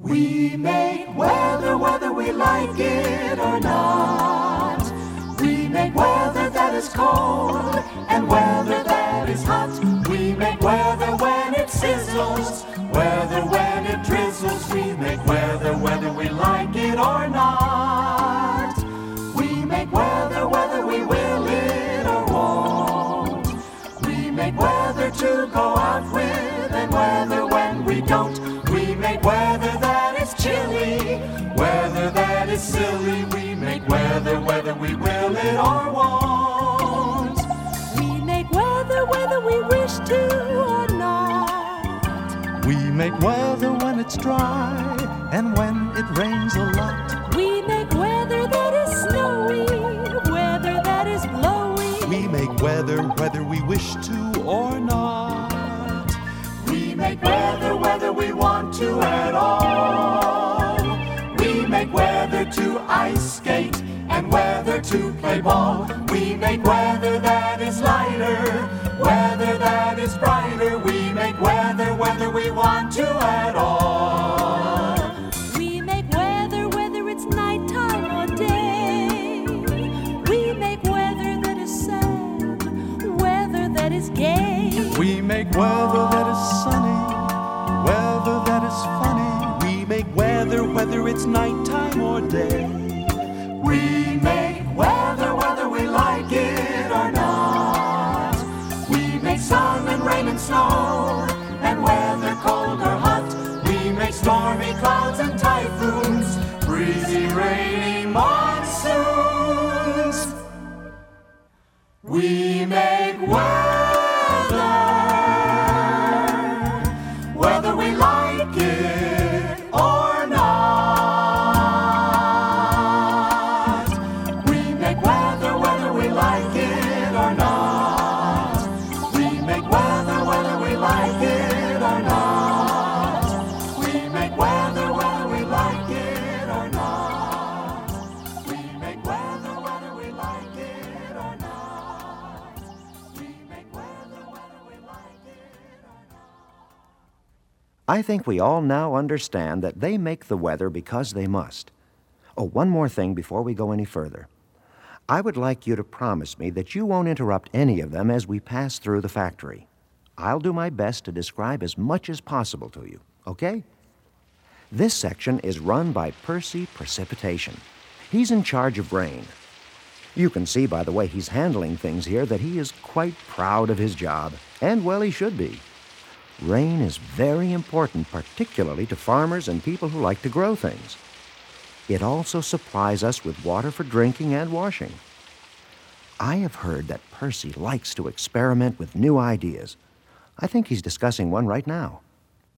We make weather whether we like it or not. We make weather that is cold and weather that is hot. We make weather when it sizzles, weather when it drizzles. We make weather whether we like it or not. We make weather whether we will it or won't. We make weather to go out with and weather when we don't. We make weather that is chilly, weather that is silly. We make weather whether we will it or won't. We make weather whether we wish to or not. We make weather when it's dry and when it rains a lot. We make weather that is snowy, weather that is blowy. We make weather whether we wish to or not. We make weather whether we want to at all. We make weather to ice skate and weather to play ball. We make weather that is lighter, weather that is brighter. We make weather whether we want to at all. We make weather whether it's nighttime or day. We make weather that is sad, weather that is gay. We make weather that is sunny, weather that is funny. We make weather whether it's nighttime or day. We make weather whether we like it or not. We make sun and rain and snow and weather cold or hot. We make stormy clouds and typhoons, breezy, rainy monsoons. We make weather whether we like it or not. We make weather whether we like it or not. We make weather whether we like it or not. We make weather whether we like it or not. We make weather whether we like it or not. We make weather whether we like it or not. I think we all now understand that they make the weather because they must. Oh, one more thing before we go any further. I would like you to promise me that you won't interrupt any of them as we pass through the factory. I'll do my best to describe as much as possible to you, okay? This section is run by Percy Precipitation. He's in charge of rain. You can see by the way he's handling things here that he is quite proud of his job, and well, he should be. Rain is very important, particularly to farmers and people who like to grow things. It also supplies us with water for drinking and washing. I have heard that Percy likes to experiment with new ideas. I think he's discussing one right now.